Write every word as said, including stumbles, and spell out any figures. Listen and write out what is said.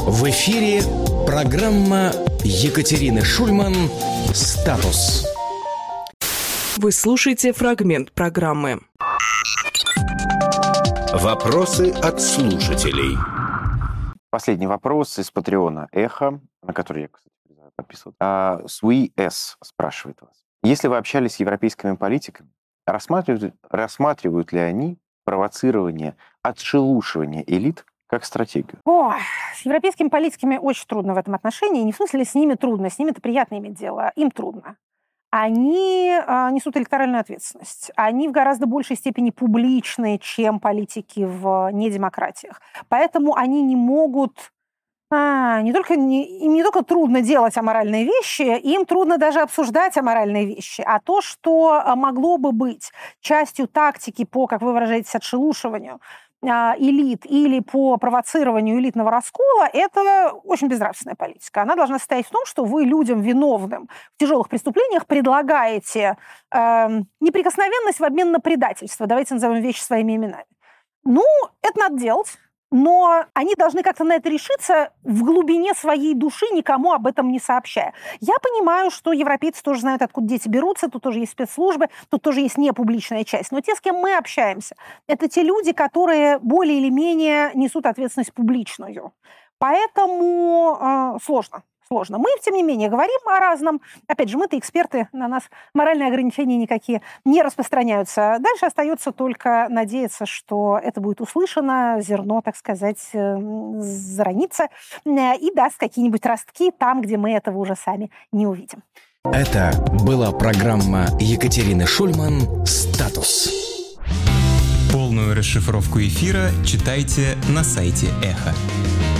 В эфире программа Екатерины Шульман «Статус». Вы слушаете фрагмент программы. Вопросы от слушателей. Последний вопрос из Патреона «Эхо», на который я, кстати, подписывал. А, Суи С. спрашивает вас. Если вы общались с европейскими политиками, рассматривают, рассматривают ли они провоцирование, отшелушивание элит как стратегию? О, с европейскими политиками очень трудно в этом отношении. Не в смысле с ними трудно, с ними-то приятно иметь дело, им трудно. Они э, несут электоральную ответственность. Они в гораздо большей степени публичны, чем политики в недемократиях. Поэтому они не могут... А, не только, не, им не только трудно делать аморальные вещи, им трудно даже обсуждать аморальные вещи. А то, что могло бы быть частью тактики по, как вы выражаетесь, отшелушиванию элит или по провоцированию элитного раскола, это очень безнравственная политика. Она должна состоять в том, что вы людям, виновным в тяжелых преступлениях, предлагаете э, неприкосновенность в обмен на предательство. Давайте назовем вещи своими именами. Ну, это надо делать, но они должны как-то на это решиться в глубине своей души, никому об этом не сообщая. Я понимаю, что европейцы тоже знают, откуда дети берутся, тут тоже есть спецслужбы, тут тоже есть непубличная часть. Но те, с кем мы общаемся, это те люди, которые более или менее несут ответственность публичную. Поэтому э, сложно. Сложно. Мы, тем не менее, говорим о разном. Опять же, мы-то эксперты, на нас моральные ограничения никакие не распространяются. Дальше остается только надеяться, что это будет услышано, зерно, так сказать, заронится и даст какие-нибудь ростки там, где мы этого уже сами не увидим. Это была программа Екатерины Шульман «Статус». Полную расшифровку эфира читайте на сайте Эхо.